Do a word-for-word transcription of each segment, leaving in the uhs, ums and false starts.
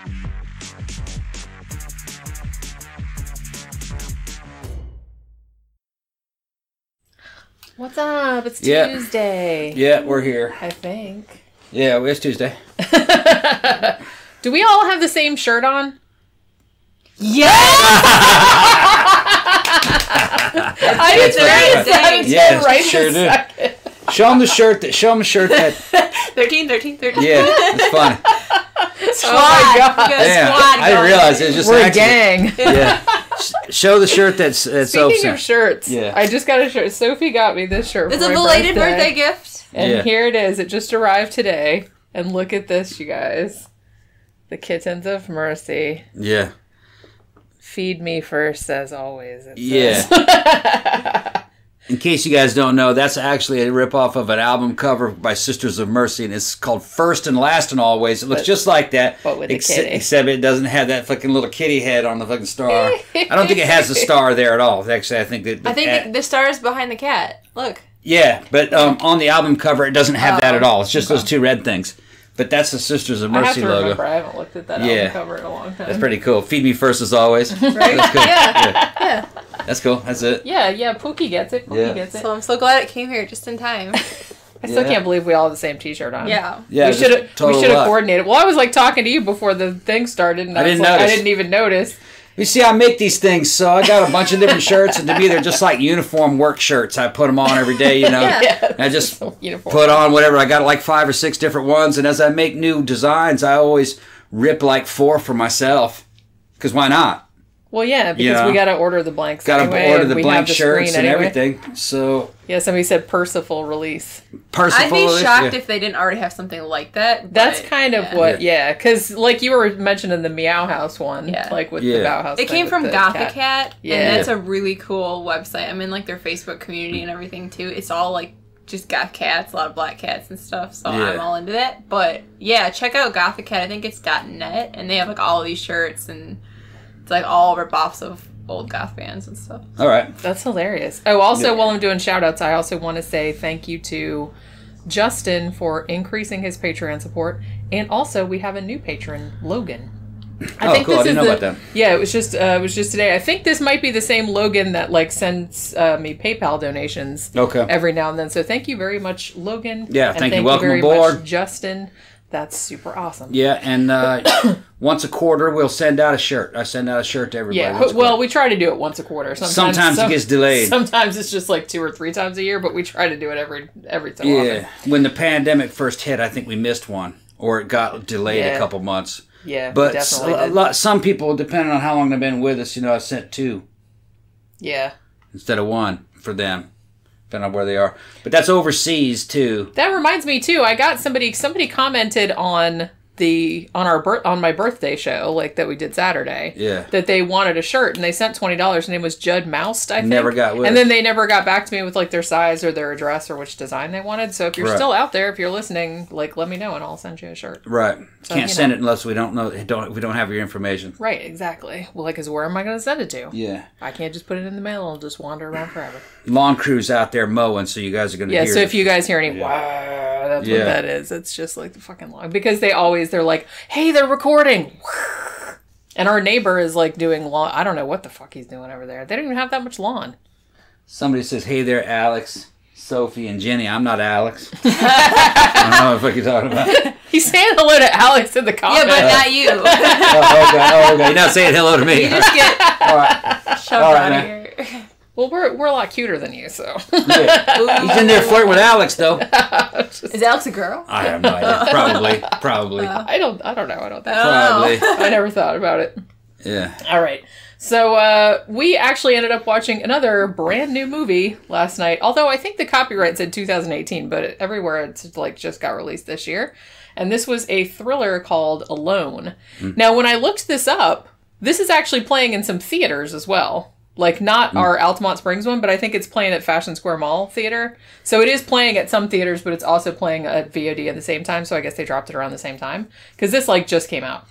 What's up? It's Yeah. Tuesday. Yeah, we're here. I think. Yeah, it's Tuesday. Do we all have the same shirt on? Yes! I didn't notice that until Yes, right sure this do. second. Show them the shirt that. Show them the shirt that. thirteen, thirteen, thirteen. Yeah, it's funny. Squad. Oh my God. We got a Damn, squad I didn't going. realize it was just We're a accident. gang. Yeah. Sh- Show the shirt that's that's Speaking open. of shirts, Yeah. I just got a shirt. Sophie got me this shirt It's for a my belated birthday, birthday gift. And Yeah. here it is. It just arrived today. And look at this, you guys. The Kittens of Mercy. Yeah. Feed me first, as always. It Yeah. says. In case you guys don't know, that's actually a ripoff of an album cover by Sisters of Mercy, and it's called First and Last and Always. It looks But- just like that, but with a ex- kitty. except it doesn't have that fucking little kitty head on the fucking star. I don't think it has the star there at all. Actually, I think that. I think that- the, the star is behind the cat. Look. Yeah, but um, on the album cover, it doesn't have that Oh, at all. It's just those two red things. But that's the Sisters of I have Mercy to logo. remember. I haven't looked at that Yeah. album cover in a long time. That's pretty cool. Feed me first as always. Right? That's cool. Yeah. Yeah. That's cool. That's it. Yeah, yeah. Pookie gets it. Pookie Yeah. gets it. So I'm so glad it came here just in time. I still Yeah. can't believe we all have the same T-shirt on. Yeah. Yeah, we just should have. We total should have luck. coordinated. Well, I was like talking to you before the thing started, and I, I was didn't like, I notice. didn't even notice. You see, I make these things, so I got a bunch of different shirts, and to me, they're just like uniform work shirts. I put them on every day, you know. Yeah. And I just Uniform. put on whatever. I got like five or six different ones, and as I make new designs, I always rip like four for myself. Because why not? Well, yeah, because Yeah. we got to order the blanks. Got to anyway, order and the we blank have the shirts screen and anyway. everything. So, Yeah, somebody said Percival release. Percival. I'd be is- shocked yeah. if they didn't already have something like that. That's but, kind of yeah. what, yeah, because like you were mentioning the Meow House one, Yeah. like with Yeah. the Bauhaus. It thing came with from the Gothic Cat, Yeah. and that's a really cool website. I'm in like their Facebook community and everything too. It's all like just got cats, a lot of black cats and stuff. So Yeah. I'm all into that. But yeah, check out Gothic Cat. I think it's .net, and they have like all of these shirts, and it's like all ripoffs of old goth bands and stuff. All right. That's hilarious. Oh, also, Yeah. while I'm doing shout outs, I also want to say thank you to Justin for increasing his Patreon support. And also, we have a new patron, Logan. Oh, cool. I didn't know the, about that. Yeah, it was just uh, it was just today. I think this might be the same Logan that like sends uh, me PayPal donations Okay. every now and then. So thank you very much, Logan. Yeah, and thank you. thank Welcome very aboard. much, Justin. That's super awesome. Yeah, and uh, once a quarter, we'll send out a shirt. I send out a shirt to everybody. Yeah, once a well, quarter. we try to do it once a quarter. Sometimes, Sometimes it gets delayed. Sometimes it's just like two or three times a year, but we try to do it every every so Yeah, often. when the pandemic first hit, I think we missed one, or it got delayed Yeah. a couple months. Yeah, But we s- definitely a did. lot, some people, depending on how long they've been with us, you know, I sent two Yeah, instead of one for them, depending on where they are. But that's overseas too. that reminds me too. I got somebody somebody commented on the on our bir- on my birthday show, like that we did Saturday. Yeah. That they wanted a shirt and they sent twenty dollars. His name was Judd Moust, I think. Never got with And us. then they never got back to me with like their size or their address or which design they wanted. So if you're Right. still out there, if you're listening, like let me know and I'll send you a shirt. Right. So, Can't you send know. it unless we don't know. Don't we don't have your information. Right, exactly. Well, like, cause where am I going to send it to? Yeah. I can't just put it in the mail and just wander around forever. Lawn crews out there mowing, so you guys are going to Yeah, hear. so it. if you guys hear any, wow, that's Yeah. what that is. It's just like the fucking lawn. Because they always, they're like, hey, they're recording. And our neighbor is like doing lawn. I don't know what the fuck he's doing over there. They don't even have that much lawn. Somebody says, "Hey there, Alex, Sophie, and Jenny." I'm not Alex. I don't know what the fuck you're talking about. He's saying hello to Alex in the Yeah, comments. but not you. Oh, okay. Oh, okay. You're not saying hello to me. You just get All right. shoved All right, out of man. here. Well, we're, we're a lot cuter than you, so. Yeah. He's in there flirting with Alex, though. Is Alex a girl? I have no idea. Probably. Probably. I don't, I don't know. I don't think Probably. so. I never thought about it. Yeah. All right. So uh, we actually ended up watching another brand new movie last night. Although I think the copyright said two thousand eighteen, but it, everywhere it's like just got released this year. And this was a thriller called Alone. Now, when I looked this up, this is actually playing in some theaters as well. Like not our Altamont Springs one, but I think it's playing at Fashion Square Mall Theater. So it is playing at some theaters, but it's also playing at V O D at the same time. So I guess they dropped it around the same time because this like just came out.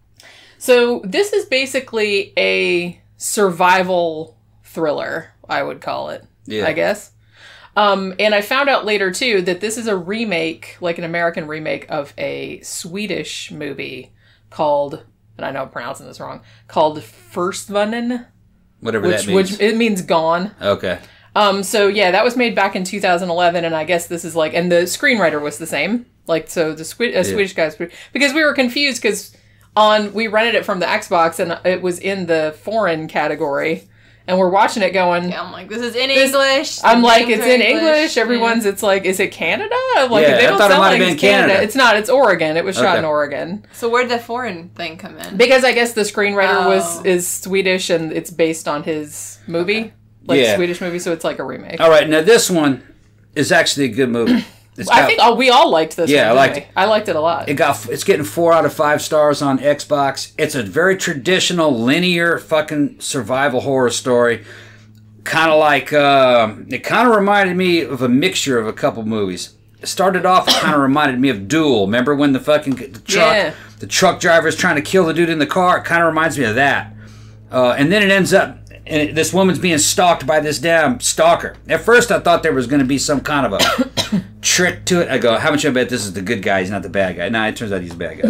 So this is basically a survival thriller, I would call it, Yeah. I guess. Um, and I found out later, too, that this is a remake, like an American remake of a Swedish movie called and I know I'm pronouncing this wrong, called Firstvunnen, Whatever which that means. which it means gone. Okay. Um, so yeah, that was made back in two thousand eleven, and I guess this is like, and the screenwriter was the same. Like, so the Swe- uh, Swedish guys, because we were confused because on we rented it from the Xbox and it was in the foreign category, and we're watching it going. Yeah, I'm like, this is in This- English. I'm the like, names it's are in English. Everyone's, it's like, is it Canada? Like, Yeah, they I don't thought it sound might have like been it's Canada. Canada. It's not. It's Oregon. It was shot Okay. in Oregon. So where did the foreign thing come in? Because I guess the screenwriter Oh. was is Swedish and it's based on his movie, like Yeah. Swedish movie, so it's like a remake. All right. Now this one is actually a good movie. It's I got- think oh, we all liked this. Yeah, one, I didn't liked we? I liked it a lot. It got it's getting four out of five stars on Xbox. It's a very traditional, linear, fucking survival horror story. Kind of like uh, it kind of reminded me of a mixture of a couple movies. It started off, it kind of reminded me of Duel. Remember when the fucking the truck Yeah. the truck driver is trying to kill the dude in the car? It kind of reminds me of that. Uh, and then it ends up, and this woman's being stalked by this damn stalker. At first, I thought there was going to be some kind of a trick to it. I go, how much I bet this is the good guy? He's not the bad guy. Nah, it turns out he's the bad guy.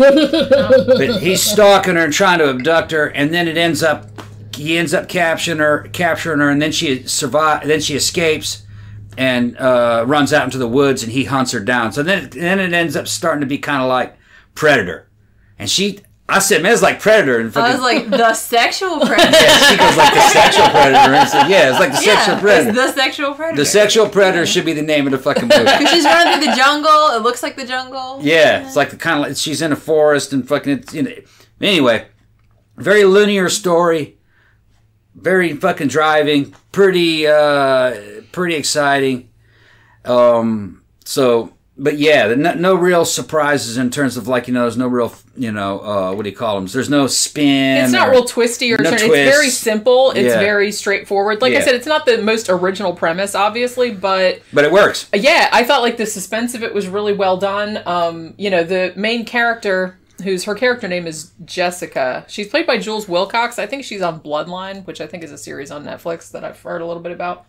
But he's stalking her and trying to abduct her, and then it ends up, he ends up capturing her, capturing her, and then she survive. Then she escapes and uh, runs out into the woods, and he hunts her down. So then, then it ends up starting to be kind of like Predator, and she. I said, man, it's like Predator. And I fucking, was like, the sexual predator. yeah, she goes like the sexual predator. And I said, yeah, it's like the sexual yeah, predator. it's the sexual predator. The sexual predator should be the name of the fucking movie. Because she's running through the jungle. It looks like the jungle. Yeah, it's like the kind of like she's in a forest and fucking. It's, you know. Anyway, very linear story. Very fucking driving. Pretty, uh, pretty exciting. Um. So. But yeah, the, no, no real surprises in terms of like, you know, there's no real, you know, uh, what do you call them? There's no spin. It's not or- real twisty or no turn. It's twists. very simple. It's Yeah. very straightforward. Like I Yeah. said, it's not the most original premise, obviously, but But it works. yeah, I thought like the suspense of it was really well done. Um, you know, the main character, whose her character name is Jessica. She's played by Jules Wilcox. I think she's on Bloodline, which I think is a series on Netflix that I've heard a little bit about.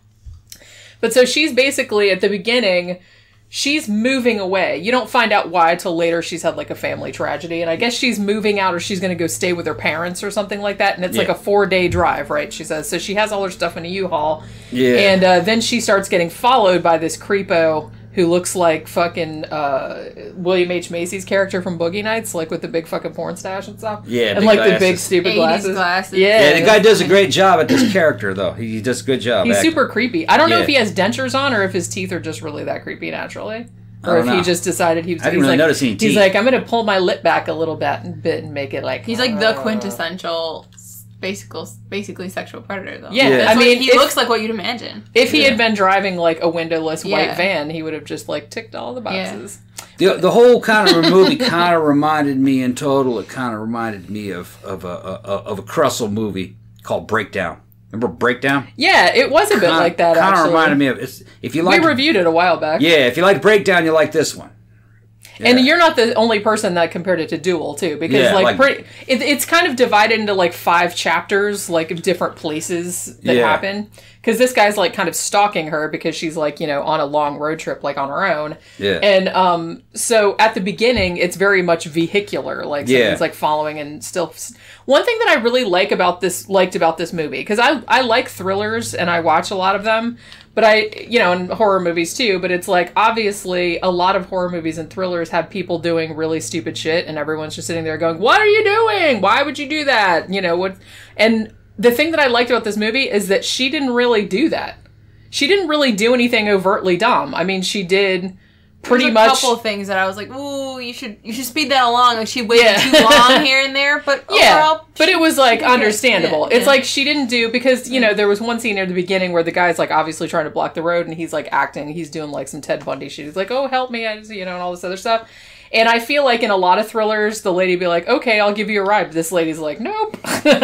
But so she's basically at the beginning, she's moving away. You don't find out why till later. She's had like a family tragedy, and I guess she's moving out, or she's going to go stay with her parents or something like that. And it's like Yeah. a four day drive, right? She says. So she has all her stuff in a U-Haul, Yeah. and uh, then she starts getting followed by this creepo who looks like fucking uh, William H. Macy's character from Boogie Nights, like with the big fucking porn stash and stuff. Yeah, and big like the big glasses. stupid eighties glasses. glasses. Yeah, Yeah, the guy does a great job at this character, though. He, he does a good job. He's acting. super creepy. I don't know Yeah. if he has dentures on or if his teeth are just really that creepy naturally. I Or if don't he know. just decided he was. I didn't he's really like, notice any He's teeth. like, I'm going to pull my lip back a little bit and, bit and make it like. He's like the uh, quintessential, basically, basically sexual predator, though. Yeah, Yeah. That's I what- mean, he if, looks like what you'd imagine. if he Yeah. had been driving like a windowless white Yeah. van, he would have just like ticked all the boxes. The, the whole kind of movie kind of reminded me in total. It kind of reminded me of of a, a of a Crussell movie called Breakdown. Remember Breakdown? Yeah, it was a bit like that. Kind of Actually, reminded me of. It's, if you we like, reviewed it a while back. yeah, if you like Breakdown, you like this one. And Yeah. you're not the only person that compared it to Duel, too, because Yeah, like, like- pretty, it, it's kind of divided into like five chapters, like of different places that Yeah. happen. Because this guy's like kind of stalking her because she's like, you know, on a long road trip, like on her own. Yeah. And um, so at the beginning, it's very much vehicular, like Yeah. someone's like following and still. One thing that I really like about this, liked about this movie, because I I like thrillers and I watch a lot of them. But I, you know, and horror movies too, but it's like, obviously, a lot of horror movies and thrillers have people doing really stupid shit, and everyone's just sitting there going, what are you doing? Why would you do that? You know, what? And the thing that I liked about this movie is that she didn't really do that. She didn't really do anything overtly dumb. I mean, she did pretty There's a much... couple of things that I was like, ooh, you should you should speed that along. Like she waited Yeah. too long here and there, but Yeah, overall, but it was like did good. understandable. Yeah, It's yeah. like she didn't do, because, you know, there was one scene near the beginning where the guy's like obviously trying to block the road and he's like acting, he's doing like some Ted Bundy shit. He's like, oh, help me, I just, you know, and all this other stuff. And I feel like in a lot of thrillers, the lady be like, okay, I'll give you a ride. But this lady's like, nope.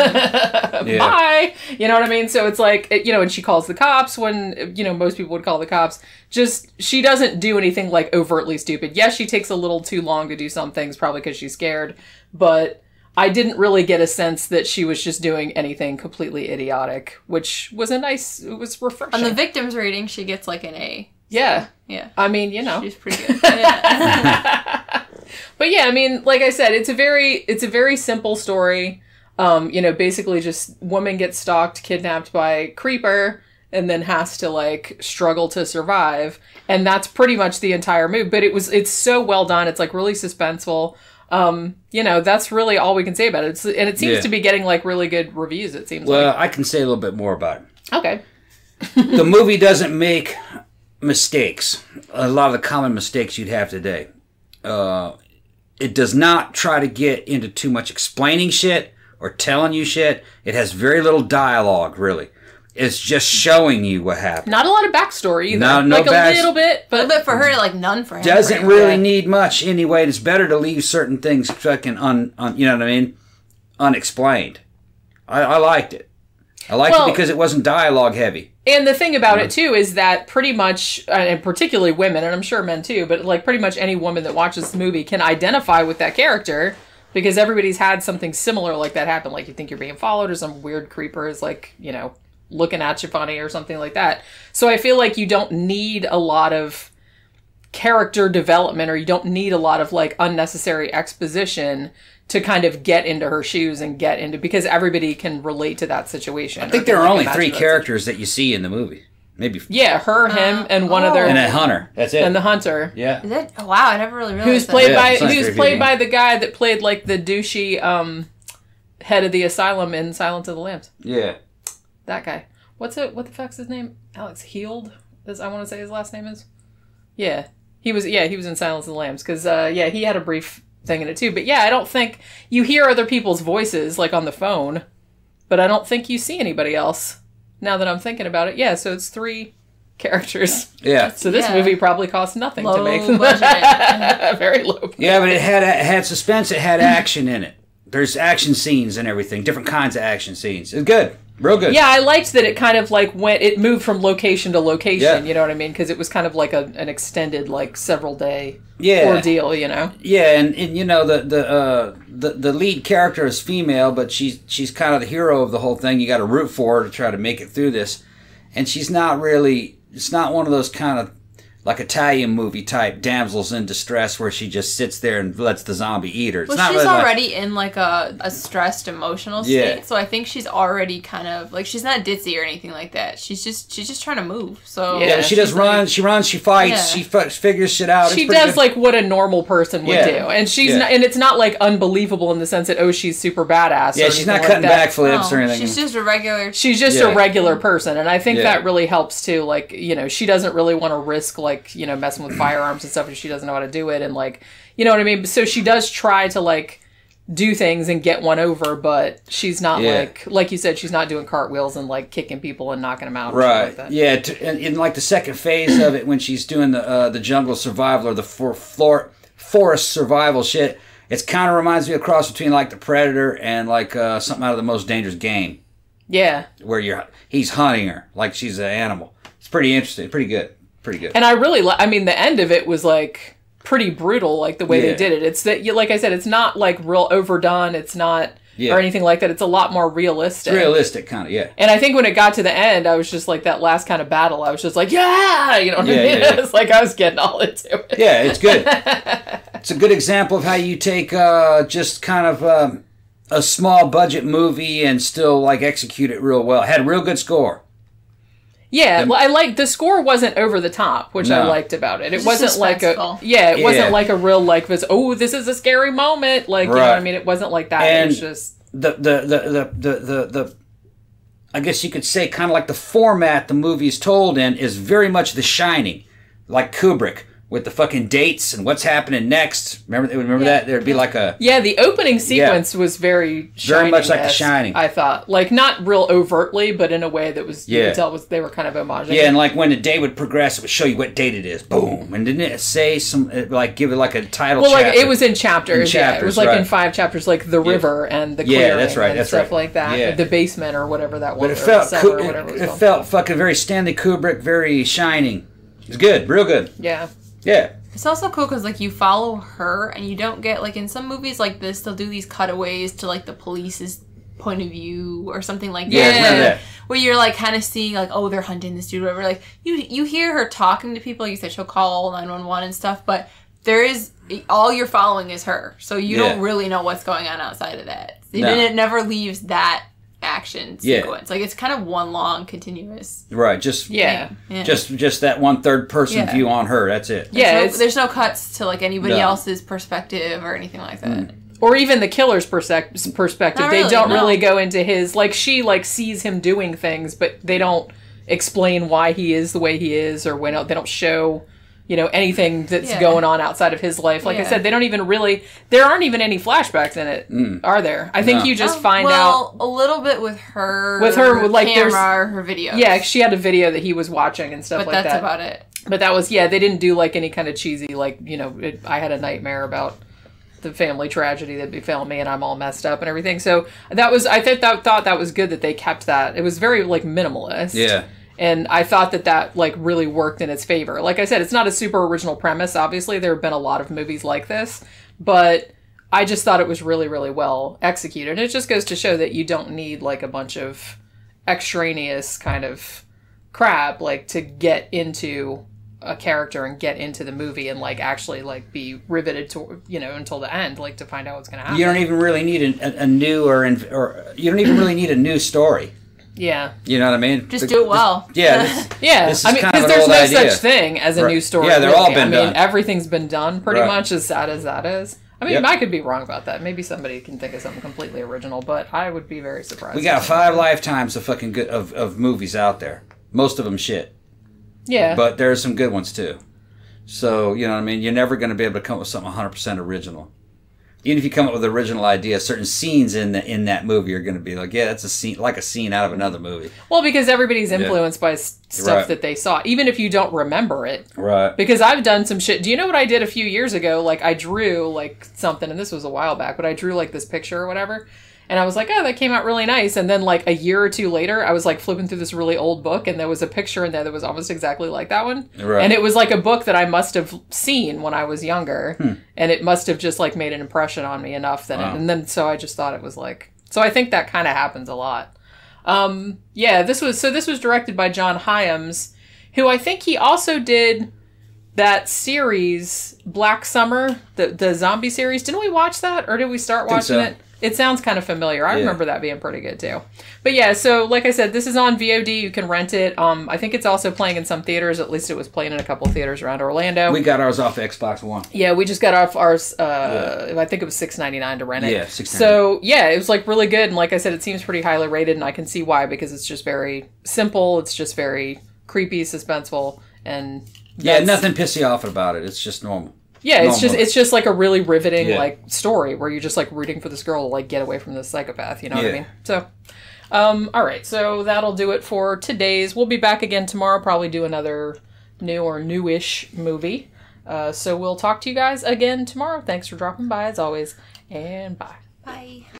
Bye. You know what I mean? So it's like, you know, and she calls the cops when, you know, most people would call the cops. Just, she doesn't do anything like overtly stupid. Yes, she takes a little too long to do some things, probably because she's scared. But I didn't really get a sense that she was just doing anything completely idiotic, which was a nice, it was refreshing. on the victims rating, she gets like an A. yeah. Yeah, I mean, you know. she's pretty good. Yeah. But yeah, I mean, like I said, it's a very it's a very simple story. Um, you know, basically just woman gets stalked, kidnapped by creeper, and then has to like struggle to survive. And that's pretty much the entire movie. But it was it's so well done. It's like really suspenseful. Um, you know, that's really all we can say about it. It's, and it seems Yeah. to be getting like really good reviews, it seems Well, like. I can say a little bit more about it. Okay. The movie doesn't make mistakes. A lot of the common mistakes you'd have today. Uh, it does not try to get into too much explaining shit or telling you shit. It has very little dialogue, really. It's just showing you what happened. Not a lot of backstory either. No- no like back- a little bit, A little but bit for her, like none for him. Doesn't right? really Yeah. need much anyway. It's better to leave certain things fucking un, un you know what I mean, unexplained. I, I liked it. I liked Well- it because it wasn't dialogue heavy. and the thing about it too is that pretty much, uh, and particularly women, and I'm sure men too, but like pretty much any woman that watches the movie can identify with that character because everybody's had something similar like that happen. Like you think you're being followed or some weird creeper is like, you know, looking at you funny or something like that. So I feel like you don't need a lot of character development or you don't need a lot of like unnecessary exposition to kind of get into her shoes and get into, because everybody can relate to that situation. I think there are only three characters that you see in the movie. Maybe. Yeah, her, him, Uh, and one oh. other, And a hunter. That's it. and the hunter. yeah. Is it? Wow, I never really realized Who's that. played Yeah, by it's not who's very played big. by the guy that played like the douchey um, head of the asylum in Silence of the Lambs. Yeah. That guy. What's it? What the fuck's his name? Alex Heald. Is I want to say his last name is. Yeah, he was. Yeah, he was in Silence of the Lambs because uh, yeah, he had a brief thing in it too. But yeah, I don't think you hear other people's voices like on the phone, but I don't think you see anybody else. Now that I'm thinking about it, yeah. So it's three characters. Yeah. So this Yeah. movie probably cost nothing Low to make. budget. Very low. Yeah, but it had it had suspense. It had action in it. There's action scenes and everything. Different kinds of action scenes. It's good. Real good. Yeah, I liked that it kind of like went, it moved from location to location, Yeah. you know what I mean? Because it was kind of like a, an extended, like several day Yeah. ordeal, you know? Yeah, and, and you know the the uh, the the lead character is female, but she's she's kind of the hero of the whole thing. You got to root for her to try to make it through this, and she's not really. It's not one of those kind of like Italian movie type damsels in distress where she just sits there and lets the zombie eat her. It's Well, not she's really like- already in like a, a stressed emotional state, Yeah. so I think she's already kind of like she's not ditzy or anything like that. She's just she's just trying to move. So Yeah, yeah, she she's does like- run. She runs. She fights. Yeah. She f- figures shit out. She It's pretty does good. like what a normal person would Yeah. do. And she's Yeah. not, and it's not like unbelievable in the sense that, oh, she's super badass. Yeah, or she's anything not like cutting that. backflips or No, anything. she's just a regular. She's just Yeah. a regular person, and I think Yeah. that really helps too. Like, you know, she doesn't really want to risk like, you know, messing with firearms and stuff if she doesn't know how to do it, and like, you know what I mean. So she does try to like do things and get one over, but she's not Yeah. like like you said, she's not doing cartwheels and like kicking people and knocking them out. or Right. Like that. Yeah. To, and in like the second phase of it, when she's doing the uh, the jungle survival or the for, floor, forest survival shit, it's kind of reminds me of a cross between like the Predator and like uh, something out of the Most Dangerous Game, Yeah. where you're he's hunting her like she's an animal. It's pretty interesting. Pretty good. Pretty good. And I really, li- I mean, the end of it was like pretty brutal, like the way Yeah. they did it. It's that, you- like I said, it's not like real overdone. It's not Yeah. or anything like that. It's a lot more realistic. Realistic, kind of. Yeah. And I think when it got to the end, I was just like that last kind of battle. I was just like, yeah, you know what Yeah, I mean? yeah, yeah. It's like I was getting all into it. Yeah, it's good. It's a good example of how you take uh, just kind of um, a small budget movie and still like execute it real well. It had a real good score. Yeah, well, I like the score wasn't over the top, which I No. liked about it. It It's wasn't like a suspenseful. yeah, it Yeah. wasn't like a real like this. Oh, this is a scary moment. Like you know what I Right. mean? It wasn't like that. And- it was just the the the the the, the, the I guess you could say kind of like the format the movie is told in is very much The Shining, like Kubrick with the fucking dates and what's happening next. Remember remember Yeah. that there'd be like a yeah. The opening sequence was very Very much like The Shining-esque, Shining. I thought, like not real overtly, but in a way that was you Yeah. could tell was they were kind of homaging. yeah, and like when the day would progress, it would show you what date it is. Boom, and didn't it say some it, like give it like a title? well, like chapter? it was in chapters. In yeah, it chapters, was like in right. five chapters, like the river and the Yeah, clearing that's right, and that's stuff right. like that. Yeah. The basement or whatever that was. But it or felt cellar Ku- or whatever it was it, it called. felt fucking very Stanley Kubrick, very Shining. It's good, real good. Yeah. Yeah. It's also cool because like you follow her and you don't get like in some movies like this they'll do these cutaways to like the police's point of view or something like Yeah, that. remember that. Where you're like kind of seeing like oh they're hunting this dude or whatever. Like you you hear her talking to people. Like you said she'll call nine one one and stuff, but there is all you're following is her, so you Yeah. don't really know what's going on outside of that. It, No. it never leaves that action Yeah. sequence. Like it's kind of one long continuous. Right, just Yeah. thing. Yeah. just just that one third person Yeah. view on her. That's it. There's Yeah, no, it's- there's no cuts to like anybody No. else's perspective or anything like that. Or even the killer's persec- perspective. Not they really, don't no. really go into his, like, she, like, sees him doing things, but they don't explain why he is the way he is, or when they don't show, you know, anything that's Yeah. going on outside of his life. Like I Yeah. said, they don't even really, there aren't even any flashbacks in it, are there? I think No. you just Oh, find out. well, a little bit with her, With her, with, like, there's- camera, or her videos. Yeah, she had a video that he was watching and stuff but like that's that. about it. But that was, yeah, they didn't do, like, any kind of cheesy, like, you know, it, I had a nightmare about the family tragedy that befell me and I'm all messed up and everything. So that was, I think that, thought that was good that they kept that. It was very, like, minimalist. Yeah. And I thought that that, like, really worked in its favor. Like I said, it's not a super original premise. Obviously, there have been a lot of movies like this. But I just thought it was really, really well executed. And it just goes to show that you don't need, like, a bunch of extraneous kind of crap, like, to get into a character and get into the movie and, like, actually, like, be riveted to, you know, until the end, like, to find out what's going to happen. You don't even really need a, a new or, in, or you don't even really need a new story. Yeah. You know what I mean? Just The- do it well. this- yeah. This, Yeah, This is I mean, kind because of an there's old no idea. such thing as a Right. new story. Yeah, they're really. all been I mean, done. everything's been done pretty Right. much, as sad as that is. I mean, Yep. I could be wrong about that. Maybe somebody can think of something completely original, but I would be very surprised. we got five lifetimes of fucking good of, of movies out there. Most of them shit, Yeah, but there's some good ones too. So you know what I mean. You're never going to be able to come up with something one hundred percent original. Even if you come up with an original idea, certain scenes in the in that movie are going to be like, yeah, that's a scene, like a scene out of another movie. well, because everybody's influenced by s- stuff Right. that they saw, even if you don't remember it. Right. Because I've done some shit. Do you know what I did a few years ago? Like, I drew, like, something, and this was a while back, but I drew, like, this picture or whatever. And I was like, oh, that came out really nice. And then, like, a year or two later, I was, like, flipping through this really old book, and there was a picture in there that was almost exactly like that one. Right. And it was, like, a book that I must have seen when I was younger. Hmm. And it must have just, like, made an impression on me enough that Wow. it, and then, so I just thought it was, like... So I think that kind of happens a lot. Um, yeah, this was... So this was directed by John Hyams, who I think he also did that series, Black Summer, the the zombie series. Didn't we watch that? Or did we start Think watching so. it? It sounds kind of familiar. I Yeah. remember that being pretty good too. But yeah, so like I said, this is on V O D. You can rent it. Um, I think it's also playing in some theaters. At least it was playing in a couple theaters around Orlando. We got ours off Xbox One. Yeah, we just got off ours. Uh, I think it was six ninety nine to rent it. Yeah, six ninety-nine. So yeah, it was like really good, and like I said, it seems pretty highly rated, and I can see why, because it's just very simple. It's just very creepy, suspenseful, and Yeah, that's- nothing pissy off about it. It's just normal. Yeah, it's normal. just it's just like a really riveting Yeah. like story where you're just like rooting for this girl to like get away from this psychopath. You know what I Yeah. mean? So. Um, all right, so that'll do it for today's. We'll be back again tomorrow, probably do another new or newish movie. Uh, so we'll talk to you guys again tomorrow. Thanks for dropping by as always, and bye. Bye.